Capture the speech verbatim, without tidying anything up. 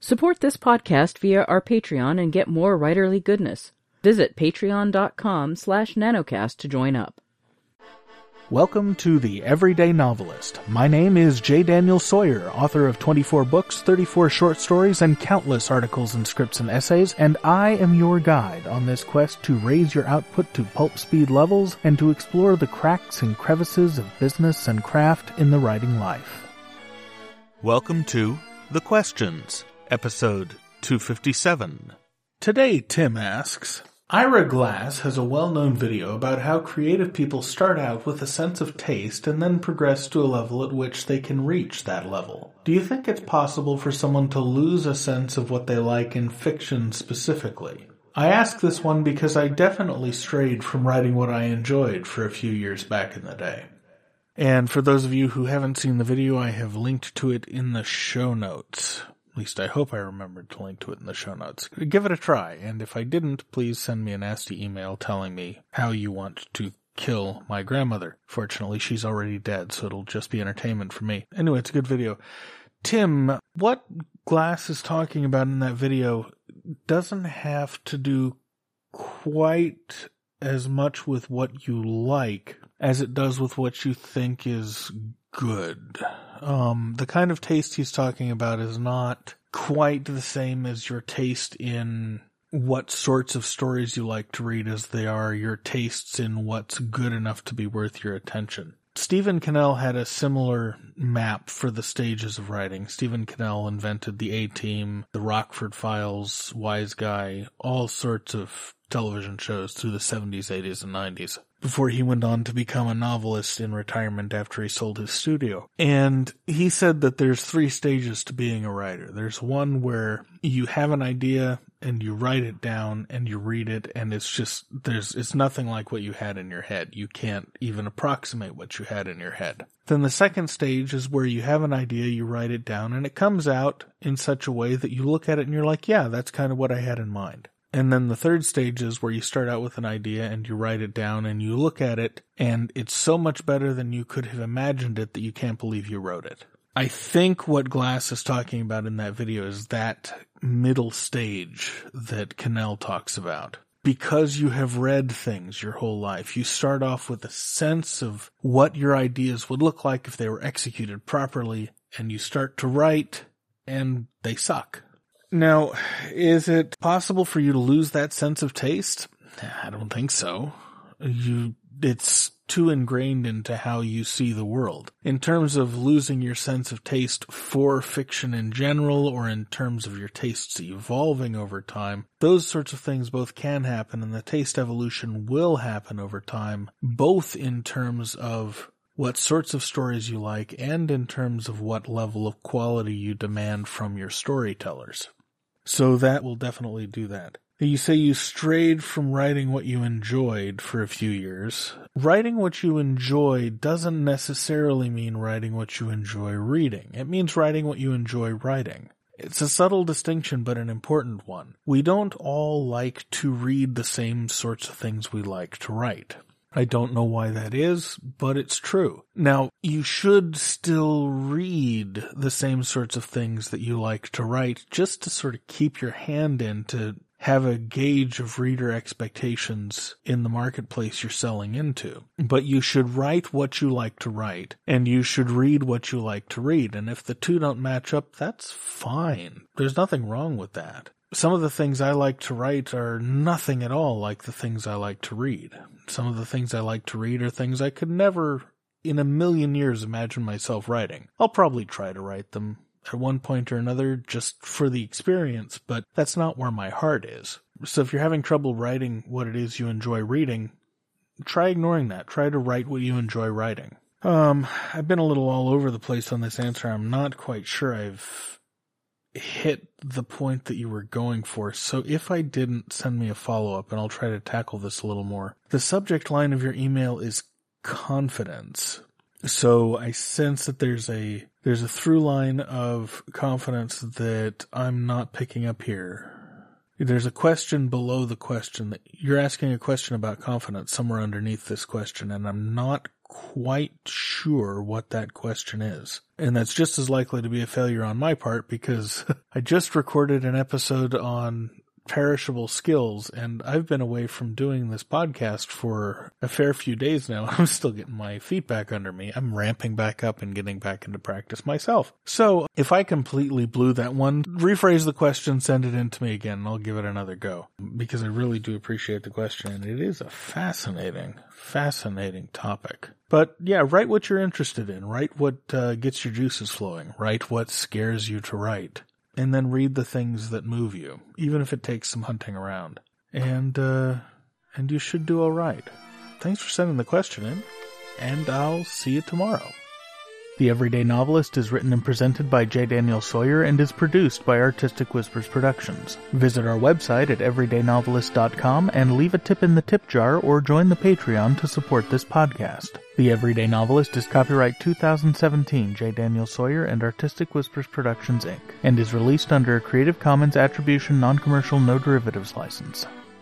Support this podcast via our Patreon and get more writerly goodness. Visit patreon.com slash nanocast to join up. Welcome to The Everyday Novelist. My name is J. Daniel Sawyer, author of twenty-four books, thirty-four short stories, and countless articles and scripts and essays, and I am your guide on this quest to raise your output to pulp speed levels and to explore the cracks and crevices of business and craft in the writing life. Welcome to The Questions, episode two fifty-seven. Today, Tim asks, Ira Glass has a well-known video about how creative people start out with a sense of taste and then progress to a level at which they can reach that level. Do you think it's possible for someone to lose a sense of what they like in fiction specifically? I ask this one because I definitely strayed from writing what I enjoyed for a few years back in the day. And for those of you who haven't seen the video, I have linked to it in the show notes. At least I hope I remembered to link to it in the show notes. Give it a try, and if I didn't, please send me a nasty email telling me how you want to kill my grandmother. Fortunately, she's already dead, so it'll just be entertainment for me. Anyway, it's a good video. Tim, what Glass is talking about in that video doesn't have to do quite as much with what you like as it does with what you think is good. Um, the kind of taste he's talking about is not quite the same as your taste in what sorts of stories you like to read as they are your tastes in what's good enough to be worth your attention. Stephen Cannell had a similar map for the stages of writing. Stephen Cannell invented the A-Team, the Rockford Files, Wise Guy, all sorts of television shows through the seventies, eighties, and nineties, before he went on to become a novelist in retirement after he sold his studio. And he said that there's three stages to being a writer. There's one where you have an idea and you write it down and you read it, and it's just, there's, it's nothing like what you had in your head. You can't even approximate what you had in your head. Then the second stage is where you have an idea, you write it down, and it comes out in such a way that you look at it and you're like, yeah, that's kind of what I had in mind. And then the third stage is where you start out with an idea and you write it down and you look at it and it's so much better than you could have imagined it that you can't believe you wrote it. I think what Glass is talking about in that video is that middle stage that Cannell talks about. Because you have read things your whole life, you start off with a sense of what your ideas would look like if they were executed properly, and you start to write and they suck. Now, is it possible for you to lose that sense of taste? I don't think so. You, it's too ingrained into how you see the world. In terms of losing your sense of taste for fiction in general, or in terms of your tastes evolving over time, those sorts of things both can happen, and the taste evolution will happen over time, both in terms of what sorts of stories you like and in terms of what level of quality you demand from your storytellers. So that will definitely do that. You say you strayed from writing what you enjoyed for a few years. Writing what you enjoy doesn't necessarily mean writing what you enjoy reading. It means writing what you enjoy writing. It's a subtle distinction, but an important one. We don't all like to read the same sorts of things we like to write. I don't know why that is, but it's true. Now, you should still read the same sorts of things that you like to write just to sort of keep your hand in, to have a gauge of reader expectations in the marketplace you're selling into. But you should write what you like to write, and you should read what you like to read. And if the two don't match up, that's fine. There's nothing wrong with that. Some of the things I like to write are nothing at all like the things I like to read. Some of the things I like to read are things I could never in a million years imagine myself writing. I'll probably try to write them at one point or another just for the experience, but that's not where my heart is. So if you're having trouble writing what it is you enjoy reading, try ignoring that. Try to write what you enjoy writing. Um, I've been a little all over the place on this answer. I'm not quite sure I've hit the point that you were going for. So if I didn't, send me a follow-up and I'll try to tackle this a little more. The subject line of your email is confidence. So I sense that there's a there's a through line of confidence that I'm not picking up here. There's a question below the question that you're asking a question about confidence somewhere underneath this question, and I'm not quite sure what that question is. And that's just as likely to be a failure on my part because I just recorded an episode on perishable skills, and I've been away from doing this podcast for a fair few days now. I'm still getting my feet back under me. I'm ramping back up and getting back into practice myself. So if I completely blew that one, rephrase the question, send it in to me again, and I'll give it another go because I really do appreciate the question, and it is a fascinating, fascinating topic. But yeah, write what you're interested in. Write what uh, gets your juices flowing. Write what scares you to write. And then read the things that move you, even if it takes some hunting around. And, uh, and you should do all right. Thanks for sending the question in, and I'll see you tomorrow. The Everyday Novelist is written and presented by J. Daniel Sawyer and is produced by Artistic Whispers Productions. Visit our website at everyday novelist dot com and leave a tip in the tip jar or join the Patreon to support this podcast. The Everyday Novelist is copyright two thousand seventeen J. Daniel Sawyer and Artistic Whispers Productions, Incorporated, and is released under a Creative Commons Attribution Non-Commercial No Derivatives license.